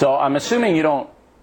So I'm assuming you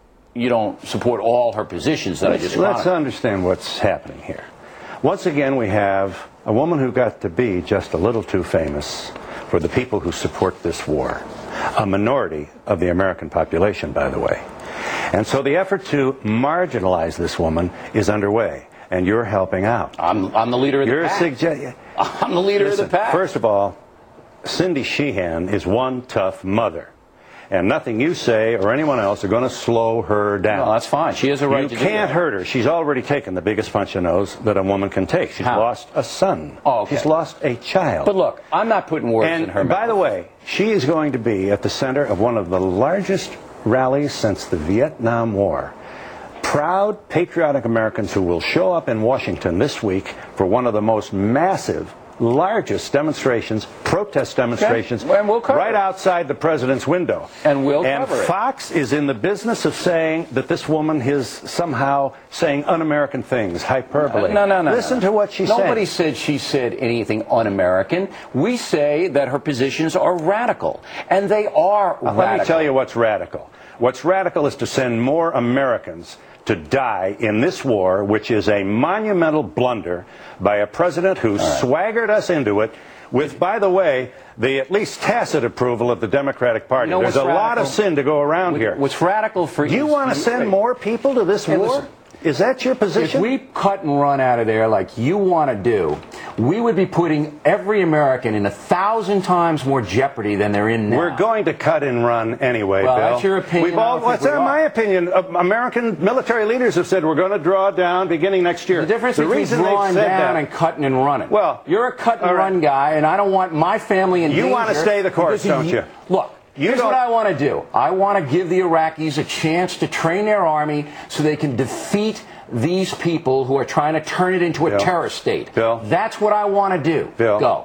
don't support all her positions that I just Let's understand what's happening here. Once again, we have a woman who got to be just a little too famous for the people who support this war. A minority of the American population, by the way. And so the effort to marginalize this woman is underway, and you're helping out. I'm the leader of the pack. I'm the leader of the pack. First of all, Cindy Sheehan is one tough mother. And nothing you say or anyone else are going to slow her down. No, that's fine. She has a right to do that. You can't hurt her. She's already taken the biggest punch in the nose that a woman can take. She's lost a son. Oh, okay. She's lost a child. But look, I'm not putting words in her mouth. And by the way, she is going to be at the center of one of the largest rallies since the Vietnam War. Proud, patriotic Americans who will show up in Washington this week for one of the most massive, largest demonstrations, protest demonstrations, right outside the president's window. And we'll cover it. And Fox is in the business of saying that this woman is somehow saying un-American things, hyperbole. No. Listen to what she said. Nobody said she said anything un-American. We say that her positions are radical, and they are radical. Let me tell you what's radical. What's radical is to send more Americans to die in this war, which is a monumental blunder by a president who swaggered us into it with, by the way, the at least tacit approval of the Democratic Party. There's a lot of sin to go around here. What's radical for you? You want to send more people to this war? Listen, is that your position? If we cut and run out of there like you want to do, we would be putting every American in 1,000 times more jeopardy than they're in now. We're going to cut and run anyway, Bill. That's your opinion. What's my opinion? American military leaders have said we're going to draw down beginning next year. The difference between drawing down and cutting and running. Well, you're a cut and run guy, and I don't want my family in danger. You want to stay the course, don't you? Look. Here's what I want to do. I want to give the Iraqis a chance to train their army so they can defeat these people who are trying to turn it into a terrorist state. Bill, that's what I want to do. Bill, go.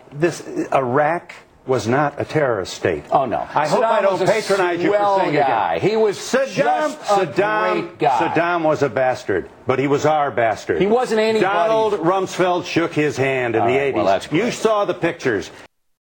Iraq was not a terrorist state. Oh, no. I hope I don't patronize you for saying guy. Again. He was just a great guy. Saddam was a bastard, but he was our bastard. He wasn't anybody. Donald Rumsfeld shook his hand in the 80s. Well, that's great. You saw the pictures.